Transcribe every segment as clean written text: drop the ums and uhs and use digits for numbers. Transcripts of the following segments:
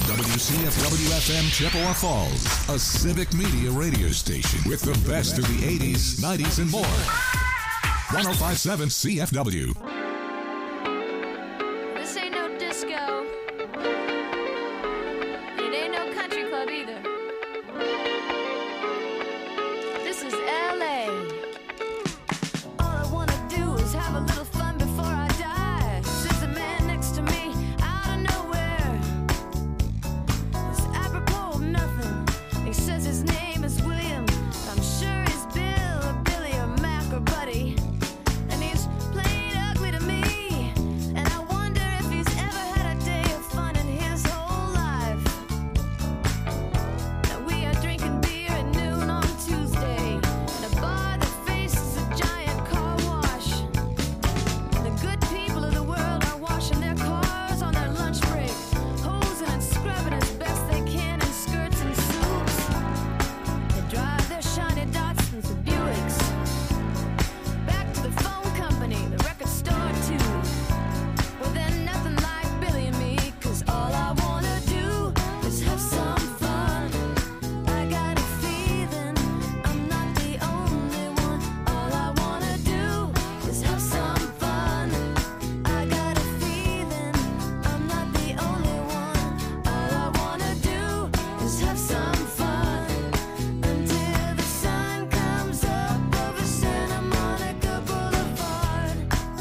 WCFW-FM Chippewa Falls, a civic media radio station with the best of the 80s, 90s, and more. 105.7 CFW. This ain't no disco. It ain't no country club either. This is LA. All I wanna do is have a little fun before I die. Sits a man next to me out of nowhere. It's apropos of nothing. He says his name is William. I'm sure he's Bill or Billy or Mac or Buddy. And he's plain ugly to me. And I wonder if he's ever had a day of fun in his whole life. Now we are drinking beer at noon on Tuesday in a bar that faces a giant car wash. The good people of the world are washing their cars on their lunch break, hosing and scrubbing as best they can in skirts and suits. They drive their shiny Datsuns or Buicks back to the phone company, the record store too. Well, then nothing like Billy and me, 'cause all I wanna do is have some fun. I got a feeling I'm not the only one. All I wanna do is have some fun. I got a feeling I'm not the only one. All I wanna do is have some fun until the sun comes up over Santa Monica Boulevard.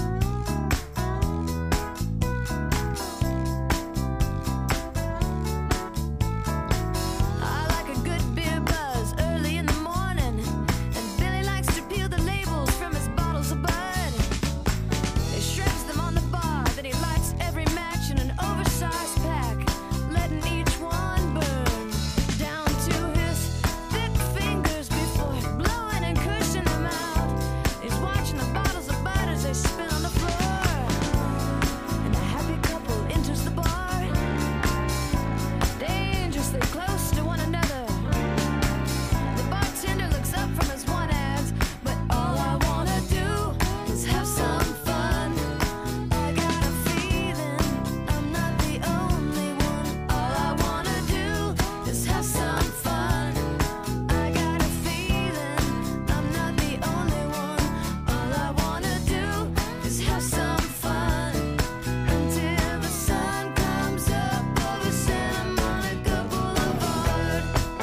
I like a good beer buzz early in the morning, and Billy likes to peel the labels from his bottles of Bud. He shreds them on the bar, then he lights every match in an oversized pack, letting each one burn down to his thick fingers before blowing and cursing them out. He's watching the bottles of Bud as they spin on the floor, and a happy couple enters the bar, dangerously close to one another. The bartender looks up from his one ads, but all I wanna do is have some fun. I got a feeling I'm not the only one. All I wanna do is have some fun. I got a feeling I'm not the only one. All I wanna do is have some fun until the sun comes up over Santa Monica Boulevard.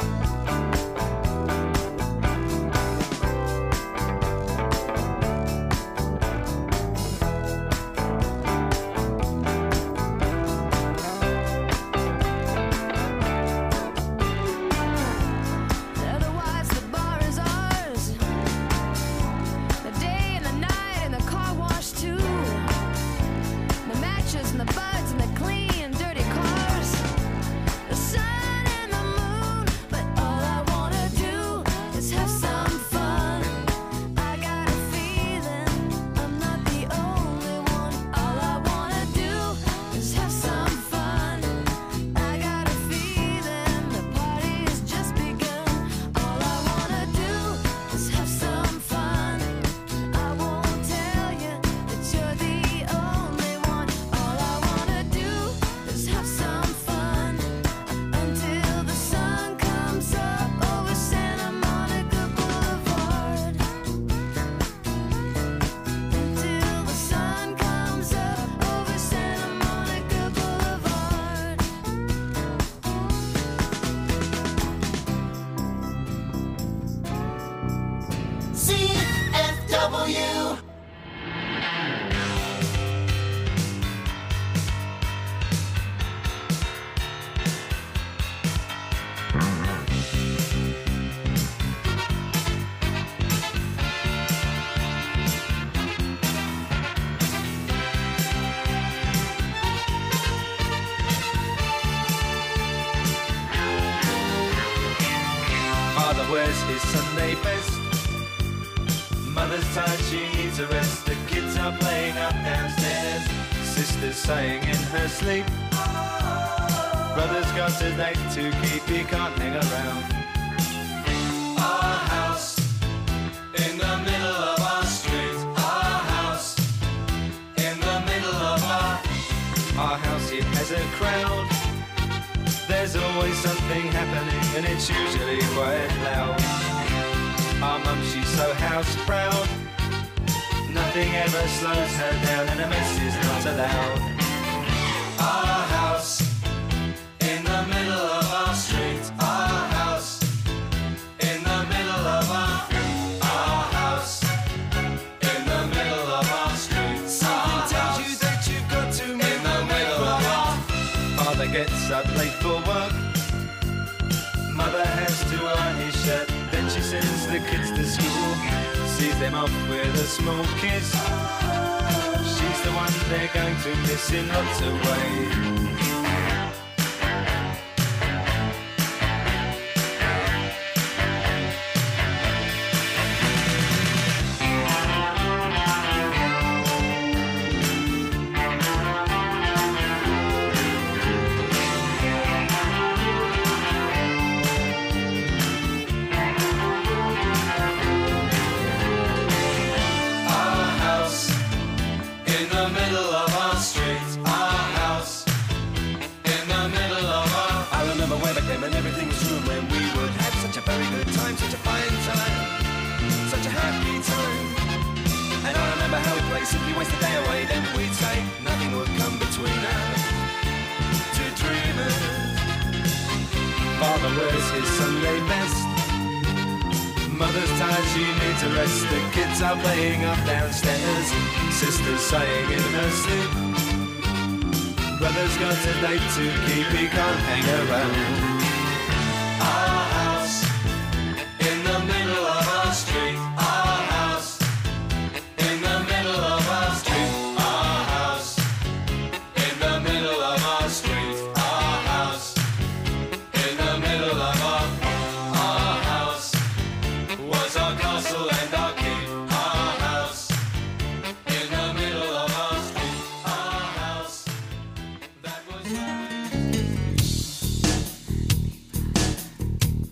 Otherwise the bar is ours, the day and the night and the car wash too, the matches and the buds and the clean dirty cars, the sun and the moon. But all I wanna do is have some fun. I got a feeling I'm not the only one. All I wanna do is have some fun. I got a feeling the party has just begun. All I wanna do is have some fun. I won't tell you that you're the only one. All I wanna do is have some fun until the sun comes up over Santa Monica Boulevard. Until the sun comes up over Santa Monica Boulevard. CFW. Father wears his Sunday best. Mother's tired, she needs a rest. The kids are playing up downstairs. Sister's sighing in her sleep. Brother's got a date to keep, he can't hang around. Our house in the middle of our street. Our house in the middle of our house. It has a crowd. They're there's always something happening, and it's usually quite loud. Our mum, she's so house proud. Nothing ever slows her down, and a mess is not allowed. Our house in the middle of our street. Our house in the middle of our house in the middle of our street. Something tells you that you've got to move in the middle of our. Father gets up late for work. Mother has to iron his shirt. Then she sends the kids to school. Sees them off with a small kiss. She's the one they're going to miss in lots of ways. And everything was room when we would have such a very good time, such a fine time, such a happy time. And I remember how we'd play Simply Waste the Day Away. Then we'd say nothing would come between us, two dreamers. Father wears his Sunday best. Mother's tired, she needs a rest. The kids are playing up downstairs. Sister's sighing in her sleep. Brother's got a date to keep, he can't hang around. Our house in the middle of our street. Our house in the middle of our street. Our house in the middle of our street. Our house in the middle of our house was our castle and our keep. Our house in the middle of our street. Our house that was.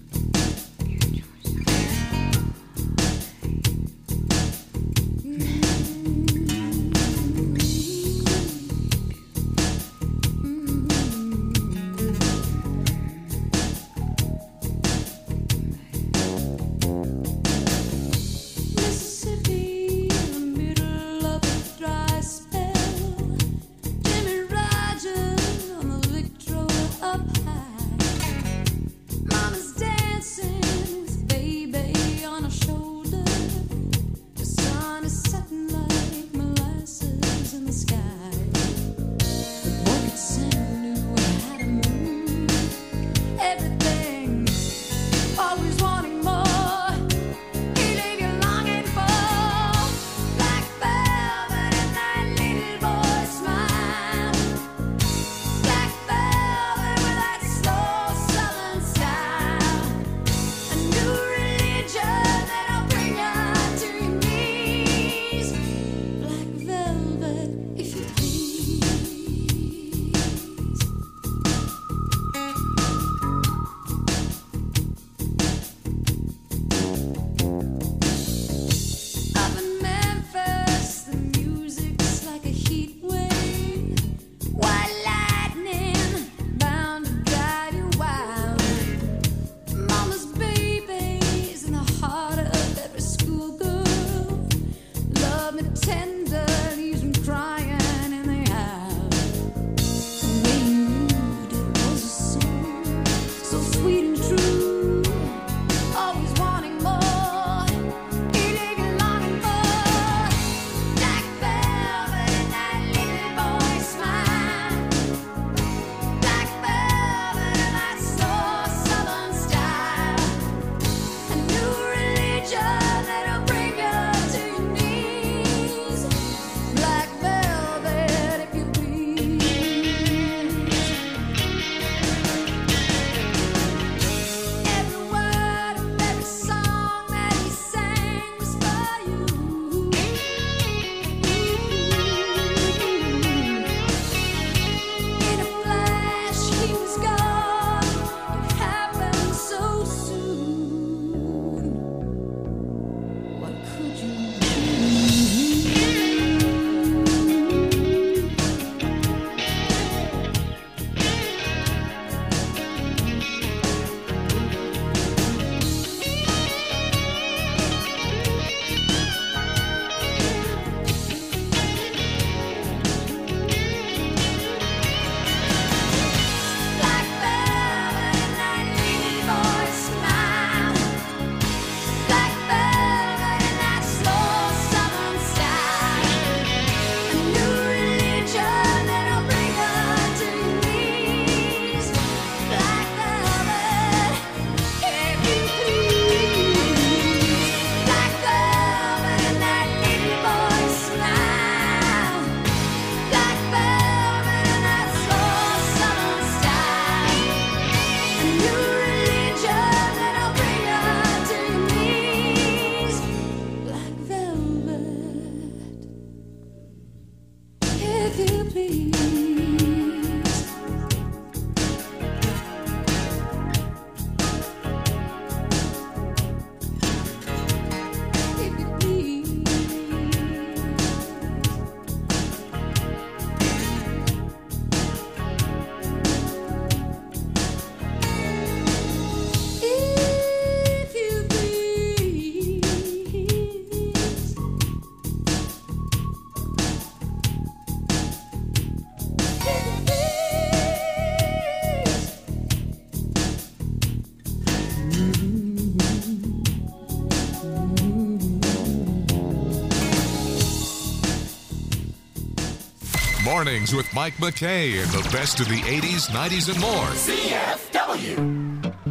Mornings with Mike McKay and the best of the 80s, 90s, and more. CFW.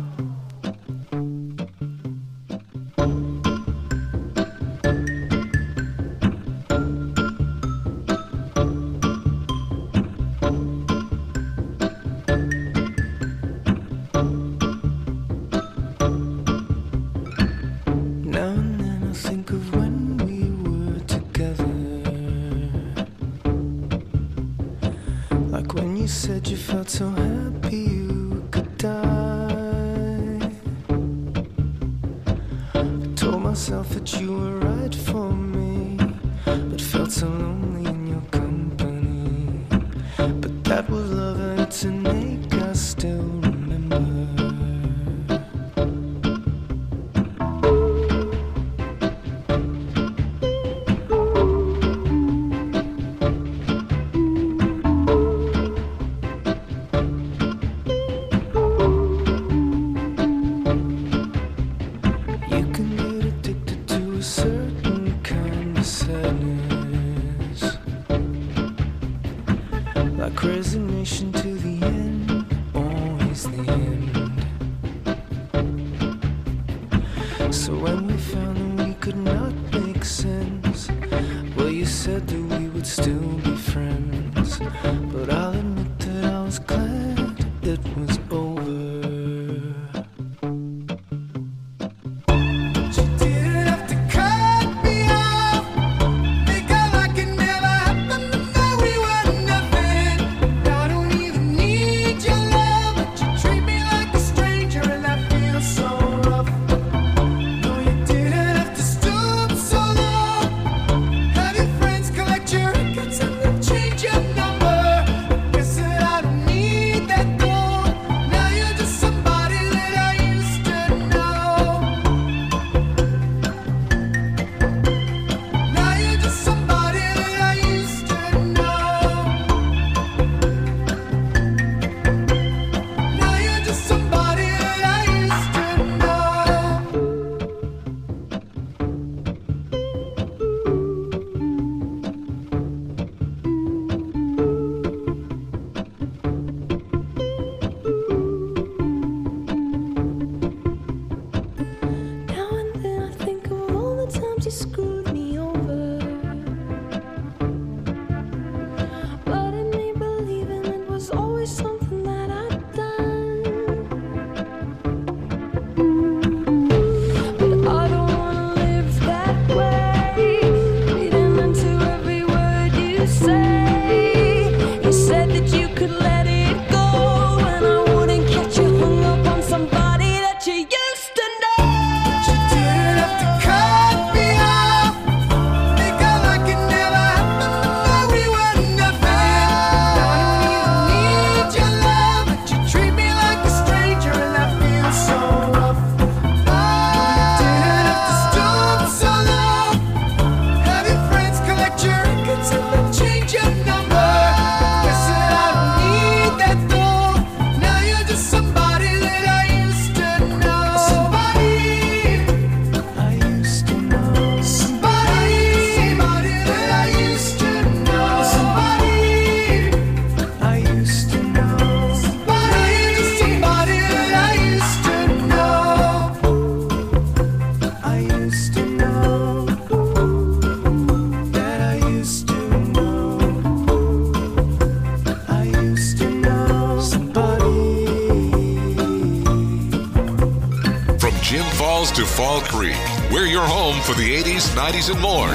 To Fall Creek. We're your home for the 80s, 90s, and more.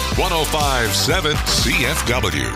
105.7 CFW.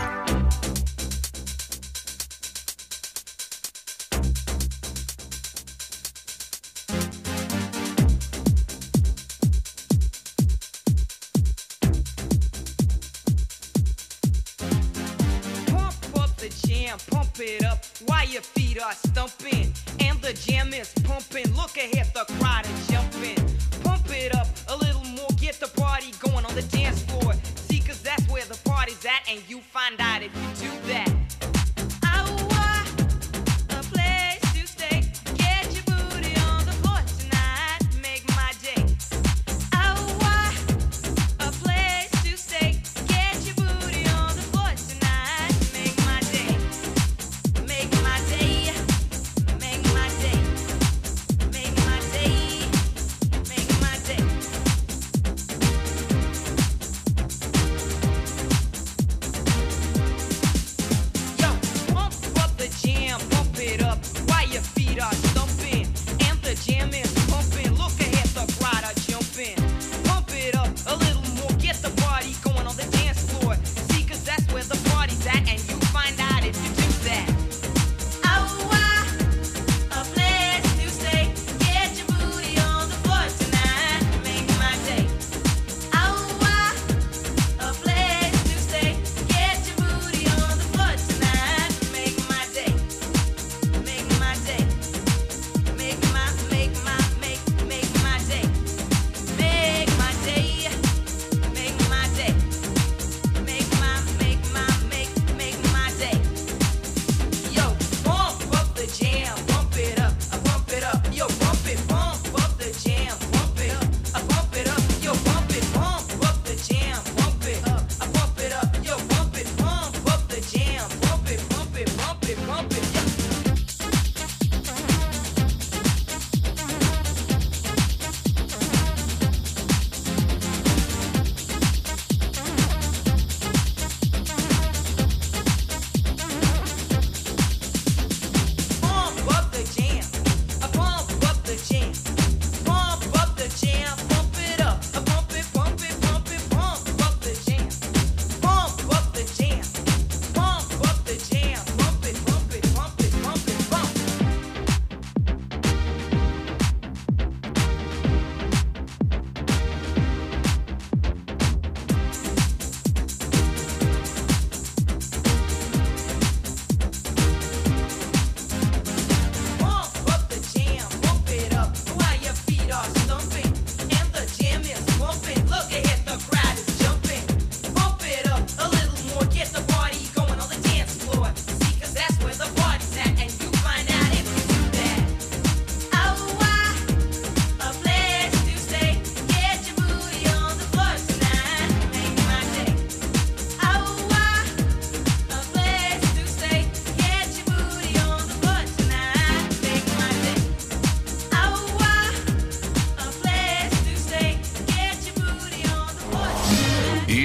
Pump up the jam, pump it up while your feet are stumping. And the jam is pumping. Look ahead, the crowd is jumping. Pump it up a little more, get the party going on the dance floor. See, cause that's where the party's at, and you find out if you do that. A place to stay. Get your booty on the floor tonight, make my day. A place to stay. Get your booty on the floor tonight, make my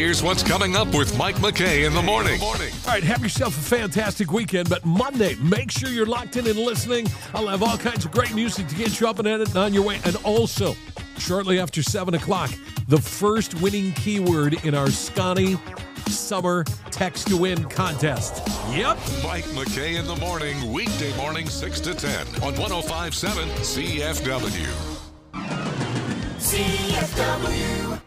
Here's what's coming up with Mike McKay in the morning. All right, have yourself a fantastic weekend, but Monday, make sure you're locked in and listening. I'll have all kinds of great music to get you up and at it and on your way. And also, shortly after 7 o'clock, the first winning keyword in our Scotty Summer Text to Win contest. Yep. Mike McKay in the morning, weekday morning 6 to 10 on 105.7 CFW. CFW.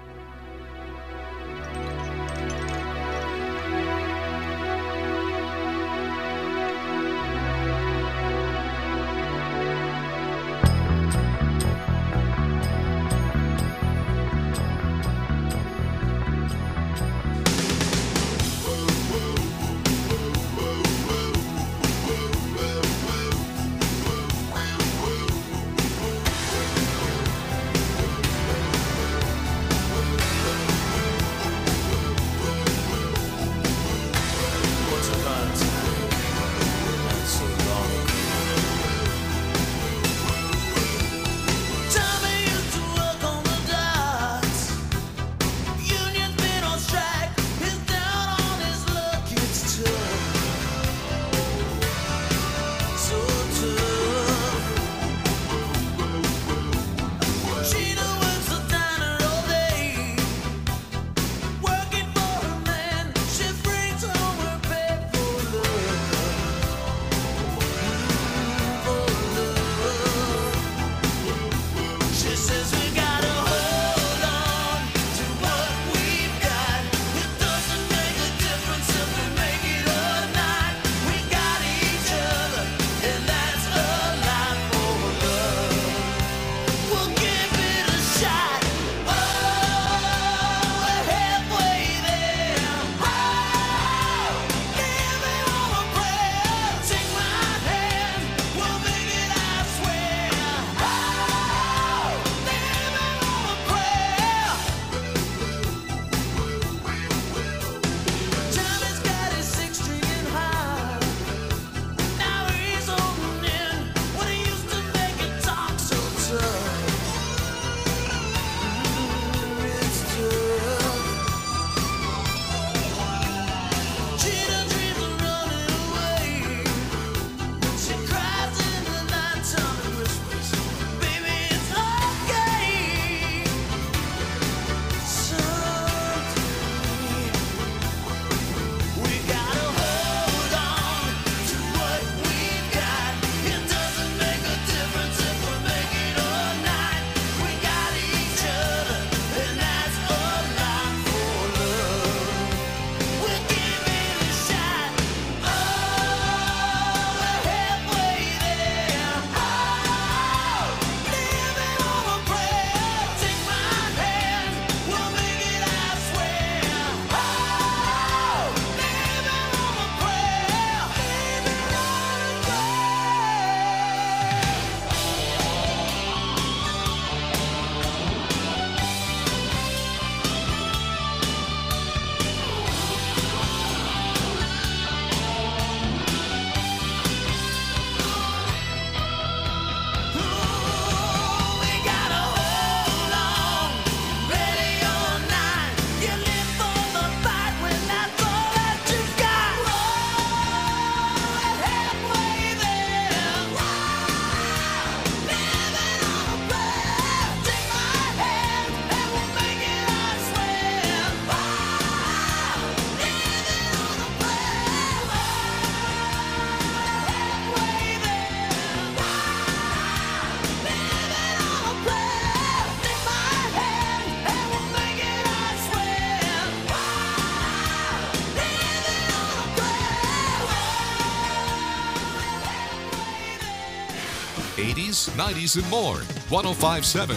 '80s, '90s, and more. 105.7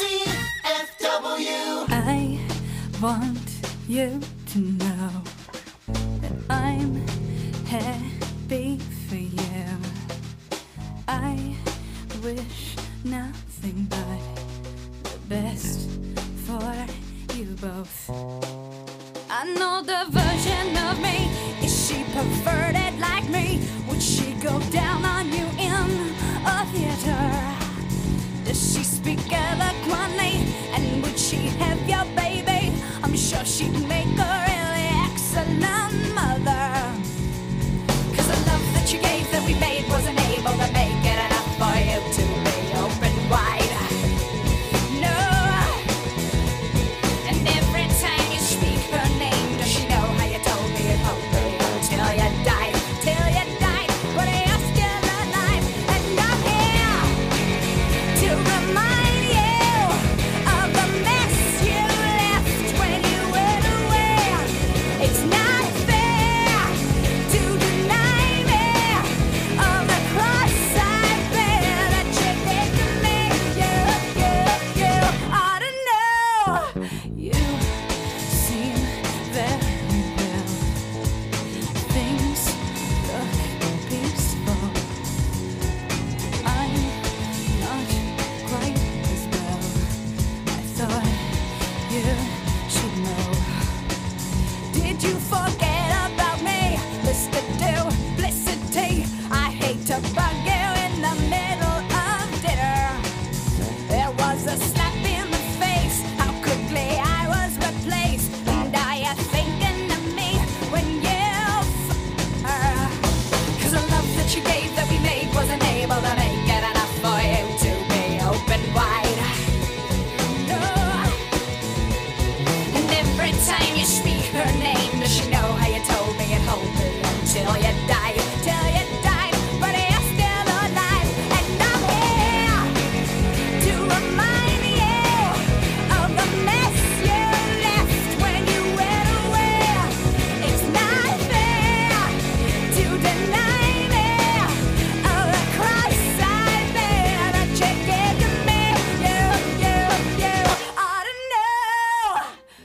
CFW. I want you to know that I'm happy for you. I wish nothing but the best for you both. I know the version of me. Is she perverted like me? Would she go down on you in a theater? Does she speak eloquently? And would she have your baby? I'm sure she'd make the middle of dinner. There was a slap in the face, how quickly I was replaced. And are you thinking of me when you her? 'Cause the love that you gave that we made wasn't able to make it enough for you to be open wide. No. And every time you speak her name, does she know how you told me and hold me until you died? Till you died, but you're still alive. And I'm here to remind you of the mess you left when you went away. It's not fair to deny me of the cross I bear that you gave to me. You ought to know.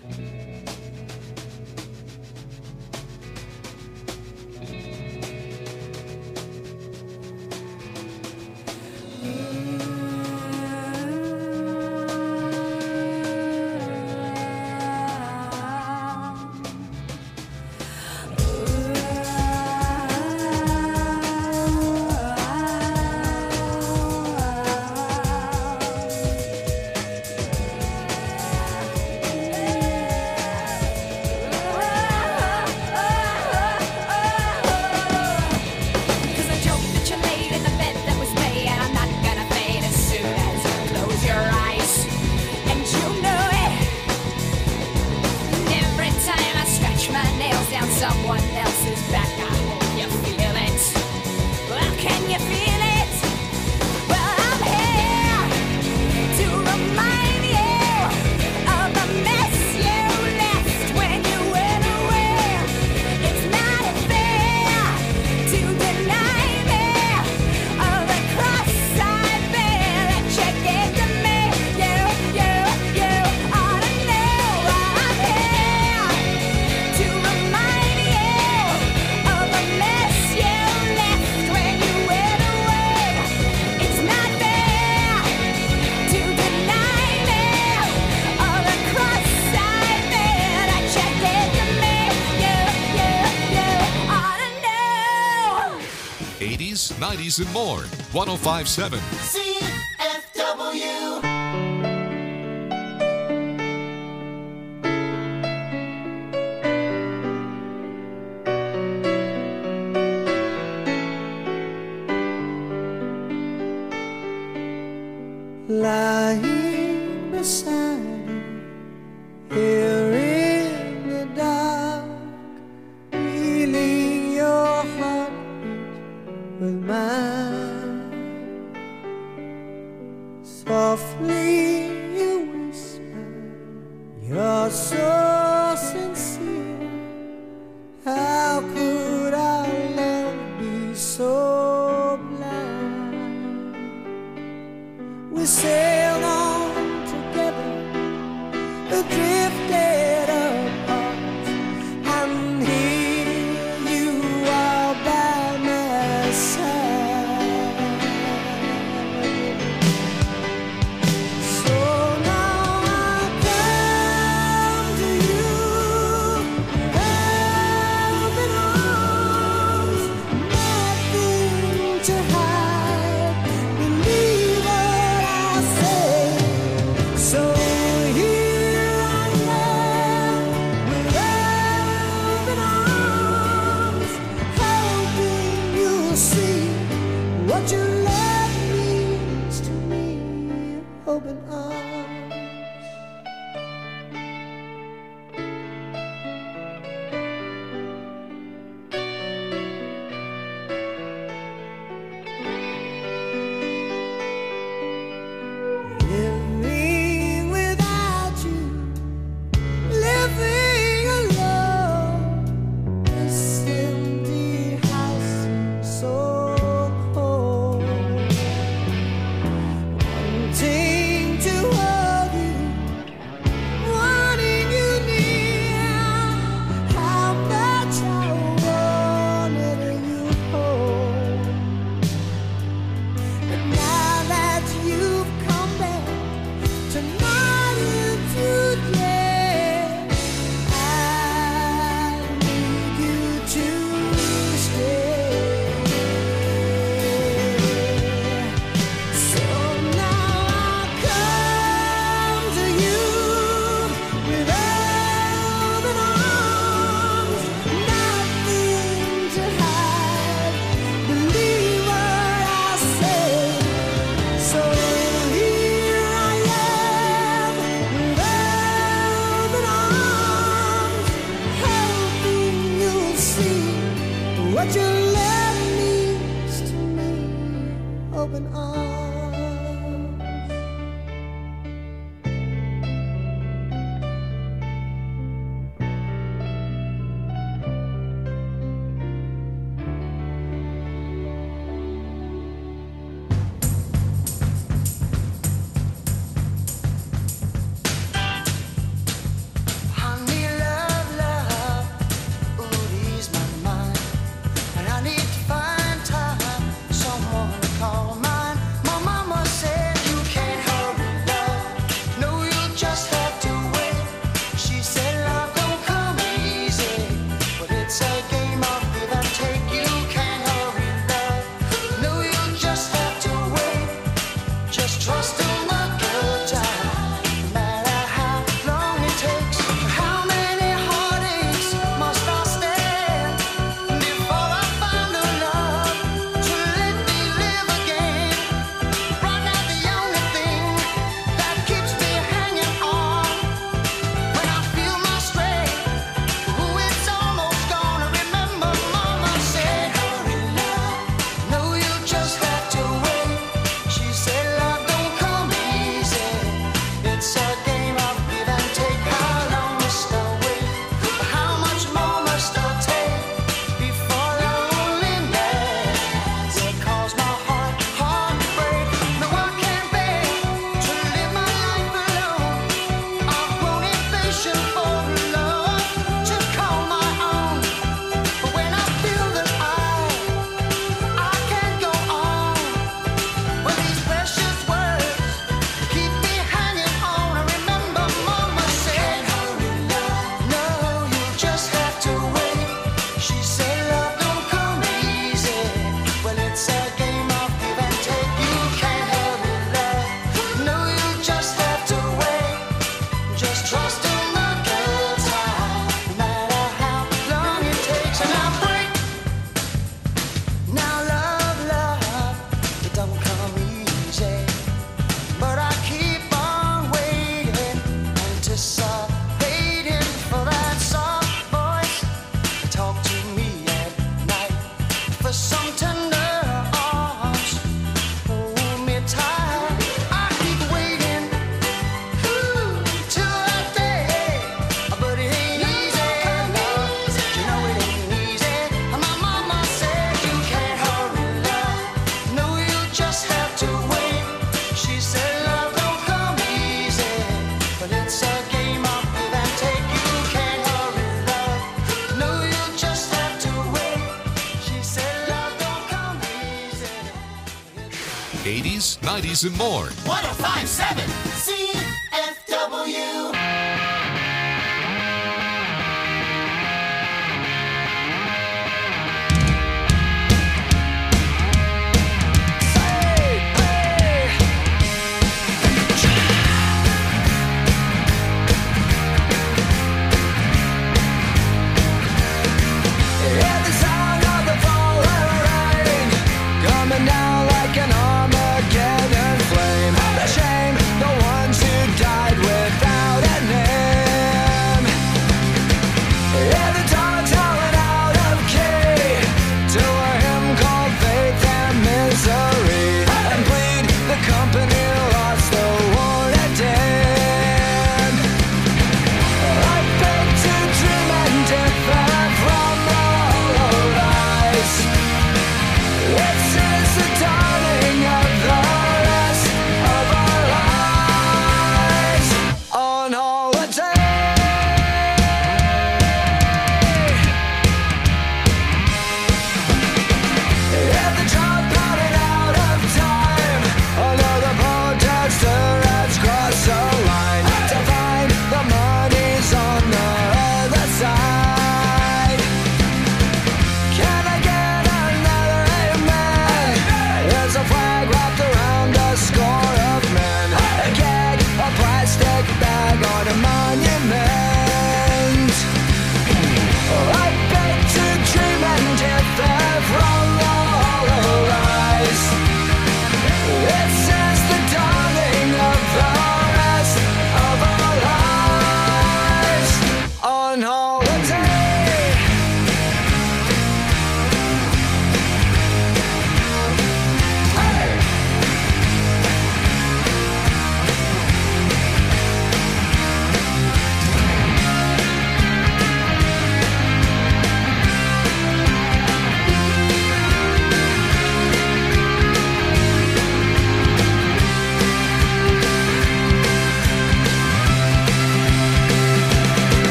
Cause the joke that you laid in the bed that was made, and I'm not gonna fade as soon as you close your eyes. And you know it. And every time I scratch my nails down someone else's back, I hope you feel it. Well, can you feel it? Well, I'm here to remind you of the mess you left when you went away. It's not fair to deny me of the cross I bear that you gave to me. You ought to know I'm here to remind you of the mess you left when you went away. It's not fair to deny me of the cross I bear that you gave to me. You ought to know. 80s, 90s, and more. 1057. CFW. Lying beside you here in the dark, feeling your heartbeat with mine. Softly you whisper, you're so sincere. How could our love be so blind? We sailed on together, drifted apart, and here you are by my side. So now I come to you, open arms, nothing to hide. Believe what I say. So here I am with open arms, hoping you'll see what your love means to me. Open arms. Living without you, living alone, this empty house seems so cold. Wanting to open arms. Honey, love, love, ooh, ease my mind. And I need to find time, someone to call mine. My mama said you can't hurry love, no, you just have to wait. She said love don't come easy, but it's a game of give and take. You can't hurry love, no, you just have to wait. Just trust in the good time, no matter how long it takes. How many heartaches must I stand before I find a love to let me live again? Right now the only thing that keeps me hanging on, when I feel my strength, ooh, it's almost gone. Remember mama said, hurry love, no, you just have to wait. She said love don't come easy, it's a game of give and take. How long must I wait? How much more must I take before loneliness will cause my heart to break? No, I can't bear to live my life alone. I've grown impatient for love to call my own. But when I feel that I can't go on, well, these precious words keep me hanging on. I remember mama said, hurry love, no, you just have to wait. She said love don't come easy, well, it's a game of give and take. You can't hurry love, no, you just have to wait. Just trust in the good time, no matter how long it takes. And I break now, love, it don't come easy, but I keep on waiting, anticipating for that soft voice to talk to me at night, for some tender arms, hold me tight. I keep waiting, ooh, till that day, but it ain't easy, no, you know it ain't easy. My mama said you can't hurry love, no, you just have to wait. She said love don't come easy, but it's a game of give and take. You can't hurry love, no, you just have to wait. She said love don't come easy. 80s, 90s, and more. 1057 CFW. Hear the sound of the falling rain coming down like an Armageddon flame. The shame, the ones who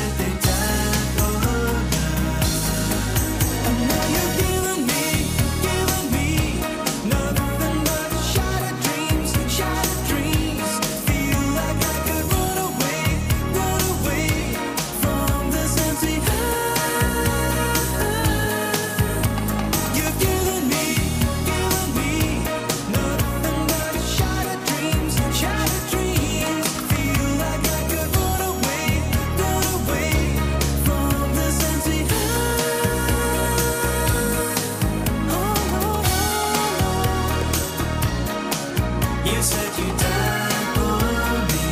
said they died for love. And now you're giving me nothing but shattered dreams. Feel like I could run away from this empty heart. You're giving me nothing but shattered dreams. Feel like I could run away from this empty heart. You said you died for me.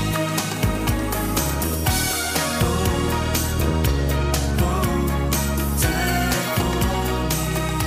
Died for me.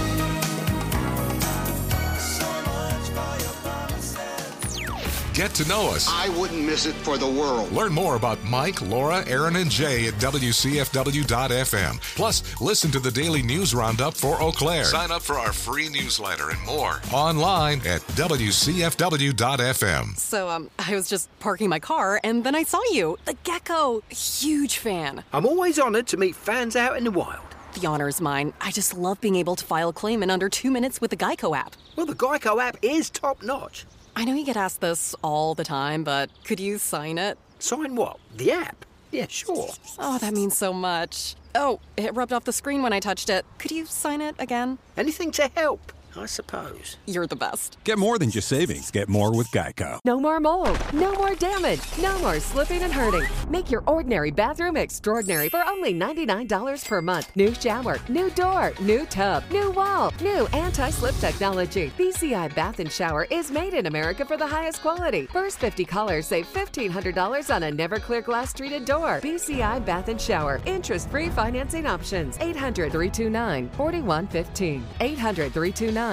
So much for your promises. Get to know us. I wouldn't miss it for the world. Learn more about Mike, Laura, Aaron, and Jay at WCFW.FM. Plus, listen to the daily news roundup for Eau Claire. Sign up for our free newsletter and more online at WCFW.FM. So, I was just parking my car, and then I saw you. The gecko. Huge fan. I'm always honored to meet fans out in the wild. The honor is mine. I just love being able to file a claim in under 2 minutes with the Geico app. Well, the Geico app is top-notch. I know you get asked this all the time, but could you sign it? Sign what? The app? Yeah, sure. Oh, that means so much. Oh, it rubbed off the screen when I touched it. Could you sign it again? Anything to help, I suppose. You're the best. Get more than just savings. Get more with Geico. No more mold, no more damage, no more slipping and hurting. Make your ordinary bathroom extraordinary for only $99 per month. New shower, new door, new tub, new wall, new anti-slip technology. BCI Bath and Shower is made in America for the highest quality. First 50 callers save $1,500 on a never clear glass treated door. BCI Bath and Shower. Interest-free financing options. 800-329-4115. 800-329-4115.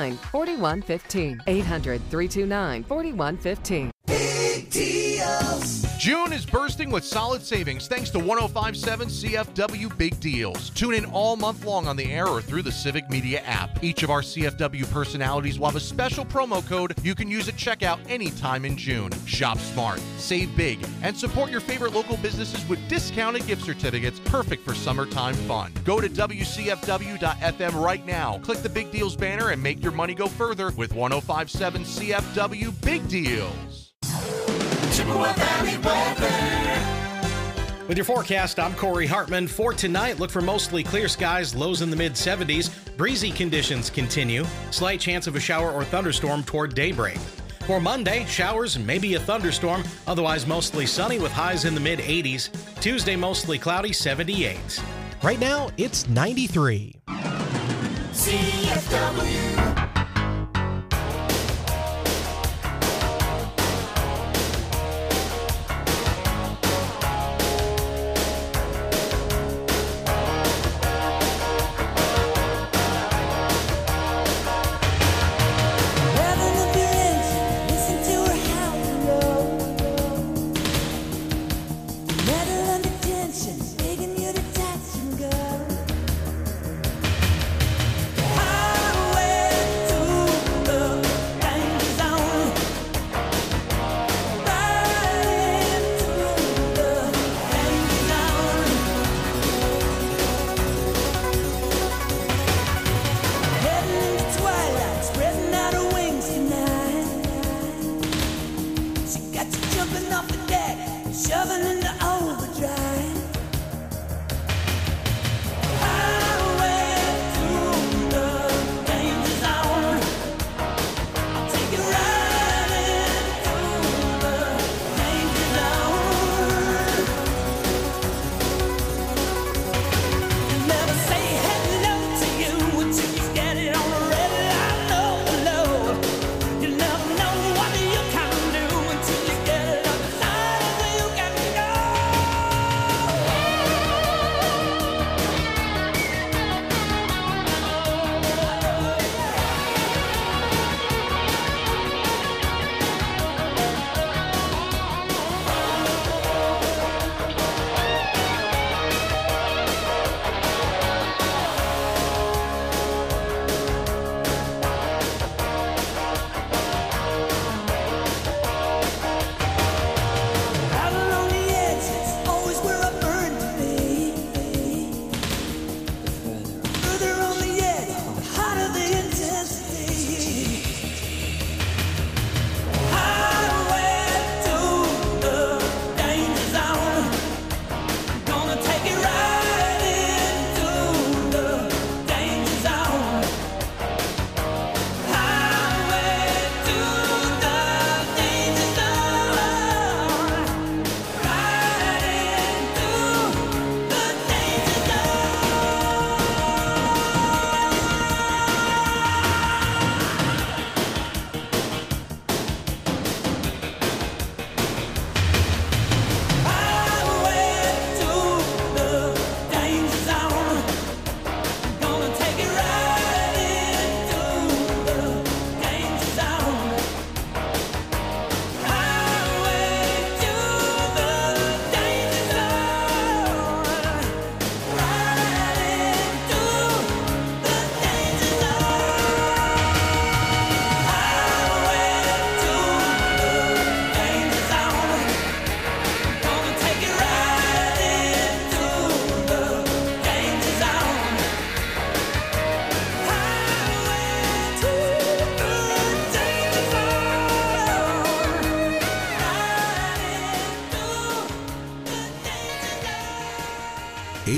800-329-4115. Big deals. June is bursting with solid savings thanks to 105.7 CFW Big Deals. Tune in all month long on the air or through the Civic Media app. Each of our CFW personalities will have a special promo code you can use at checkout anytime in June. Shop smart, save big, and support your favorite local businesses with discounted gift certificates perfect for summertime fun. Go to WCFW.FM right now. Click the Big Deals banner and make your money go further with 105.7 CFW Big Deals. Chippewa Valley weather. With your forecast, I'm Corey Hartman. For tonight, look for mostly clear skies, lows in the mid-70s. Breezy conditions continue. Slight chance of a shower or thunderstorm toward daybreak. For Monday, showers and maybe a thunderstorm, otherwise mostly sunny with highs in the mid-80s. Tuesday, mostly cloudy, 78. Right now, it's 93. CFW. Highway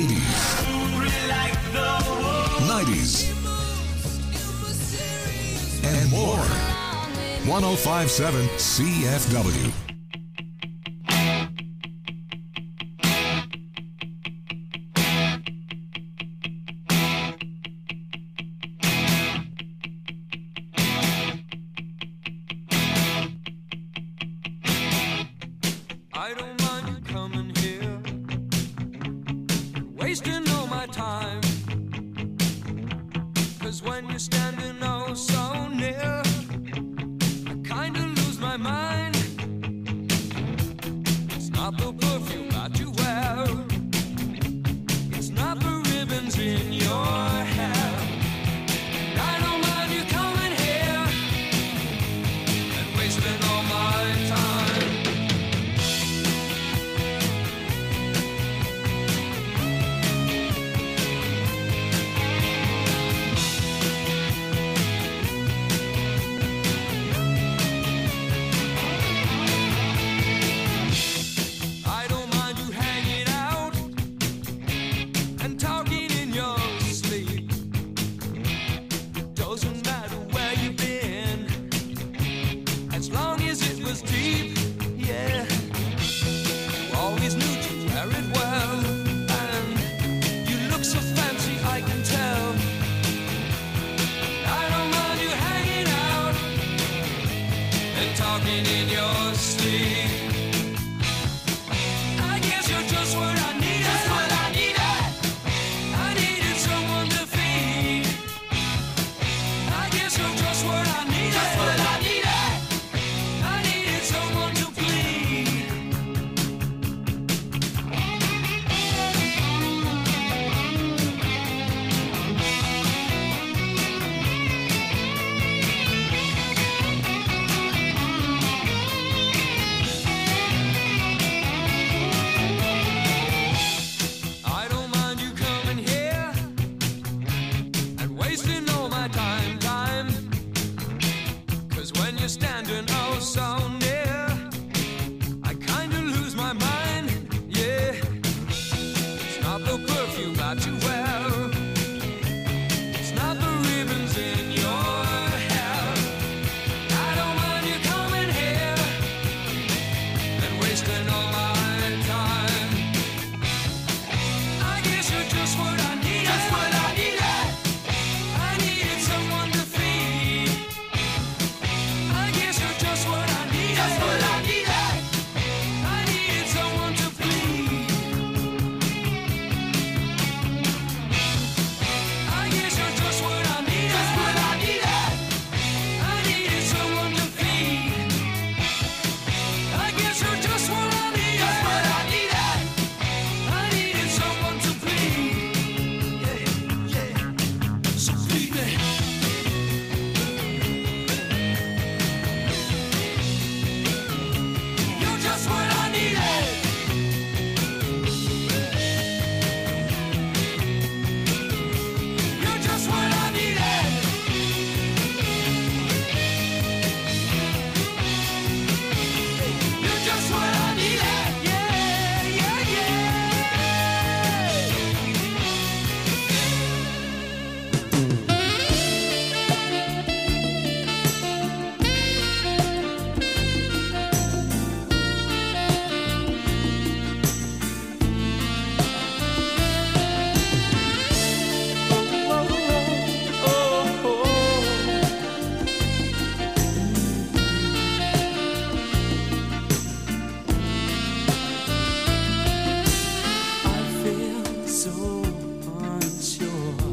80s, 90s, and more. 105.7 CFW. I don't mind you coming here, wasting all my time. 'Cause when you're standing oh so near, I kinda lose my mind. It's not the perfume that you wear, it's not the ribbons in your hair. And I don't mind you coming here and wasting all my time. I don't mind you hanging out and talking in your sleep. Doesn't matter where you've been, as long as it was deep, yeah. You always knew to wear it well, and you look so fancy, I can tell. I don't mind you hanging out and talking in your sleep. I guess you're just what I needed. Just what I needed. I needed someone to feed. I guess you're just what I needed. Just what I needed. I needed someone to plead. I don't mind you coming here and wasting all my time. 'Cause when you're standing oh so near, I kinda lose my mind, yeah. It's not the perfume that you wear, it's not the ribbons in your hair. I don't mind you coming here and wasting all my time. I guess you're just what I needed. Just what I needed. I needed someone to feed. I guess you're just what I needed. Just what I needed. I needed someone to plead. I guess you're just what I needed. Just what I needed. I needed someone to feed. I guess you're just what I needed. Just what I needed. I needed someone to plead. Yeah, yeah. So plead me. You're just what I needed. You're just what I needed. You're just what I needed. Yeah, yeah, I feel so unsure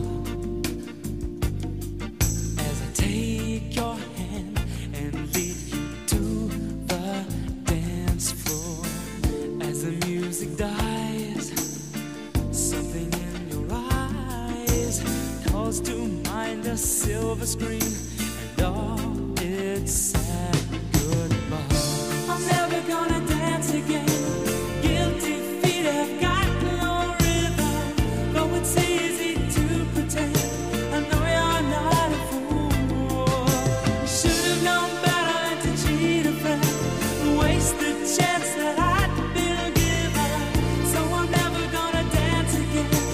as I take your hand and lead you to the dance floor. As the music dies, something in your eyes calls to mind a silver screen and all its sad goodbye. I'm never gonna dance again. Guilty feet have got no rhythm. Though it's easy to pretend, I know you're not a fool. You should have known better than to cheat a friend, waste the chance that I'd been given. So I'm never gonna dance again.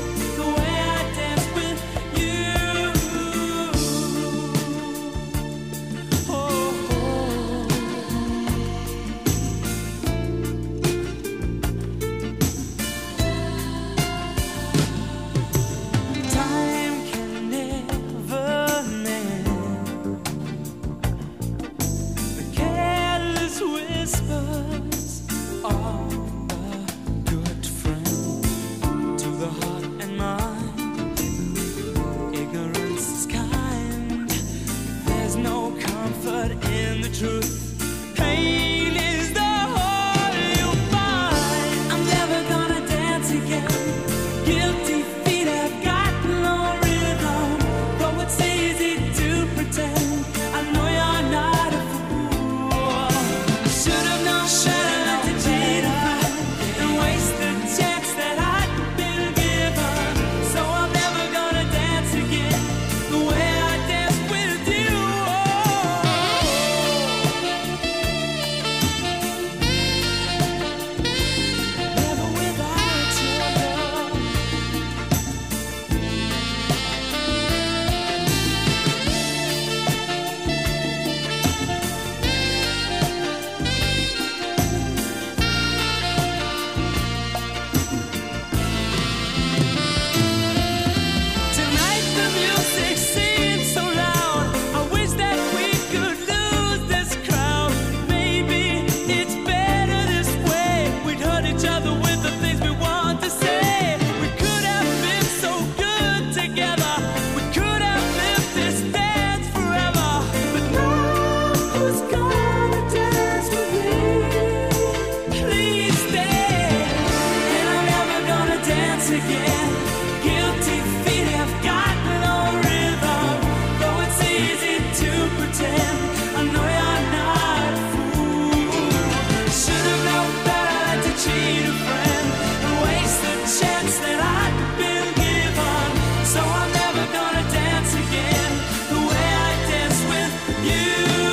guilty feet have got no rhythm. Though it's easy to pretend, I know you're not a fool. Should have known better than to cheat a friend and waste the chance that I'd been given. So I'm never gonna dance again the way I dance with you.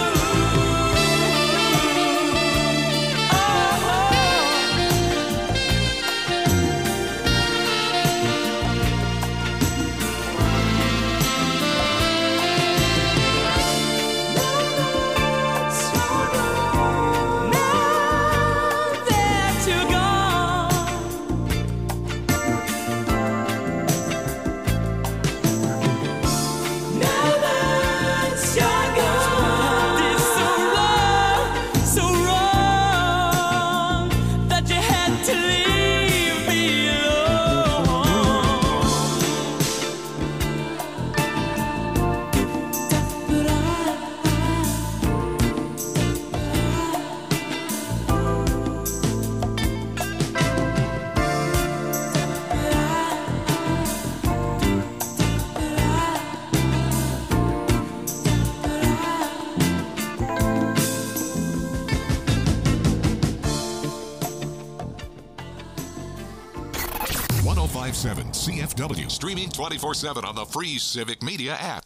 CFW, streaming 24/7 on the free Civic Media app.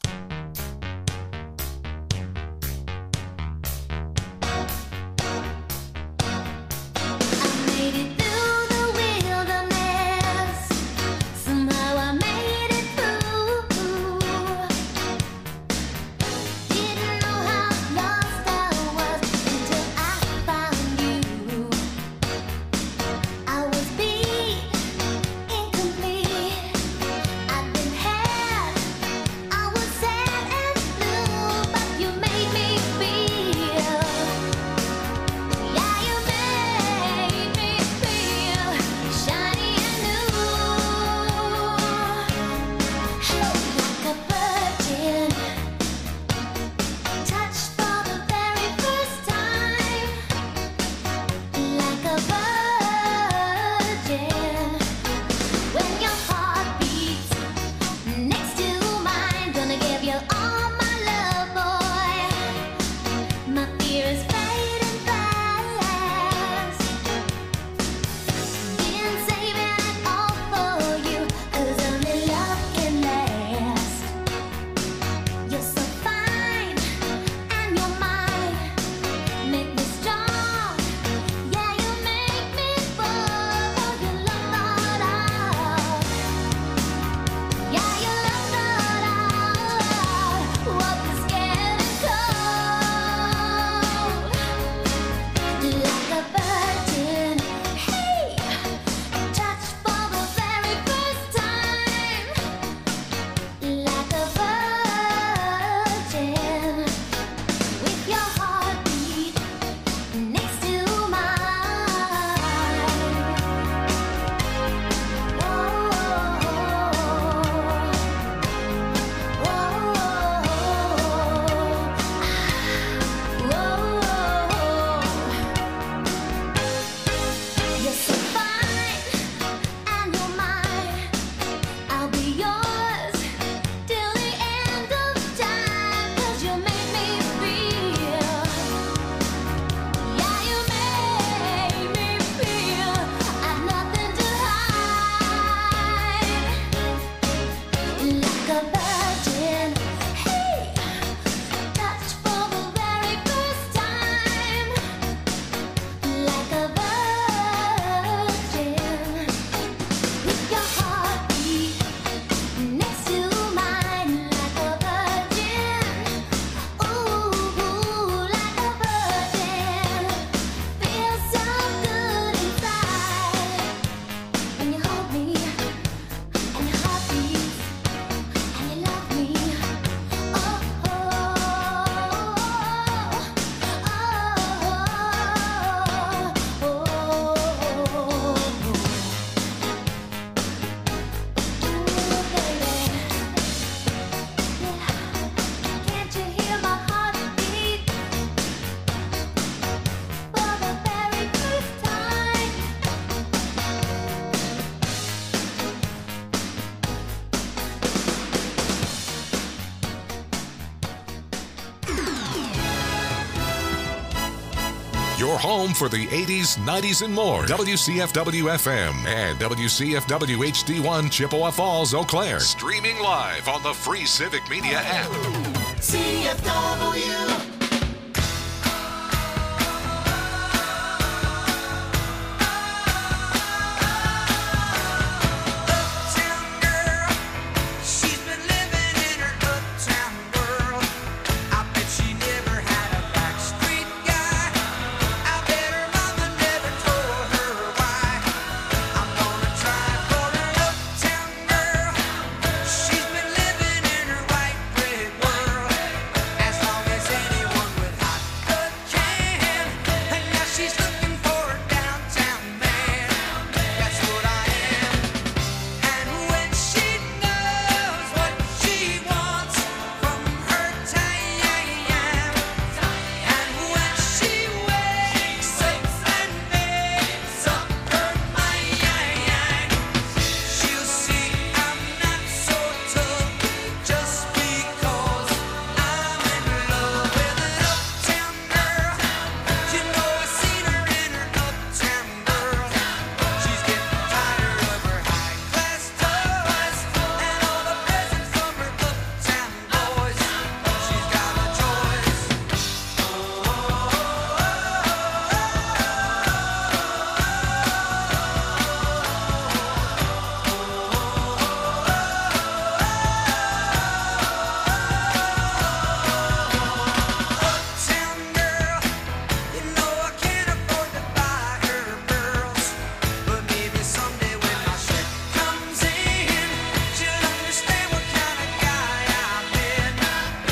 I was your home for the 80s, 90s, and more. WCFW-FM and WCFW HD1 Chippewa Falls, Eau Claire. Streaming live on the free Civic Media app. CFW.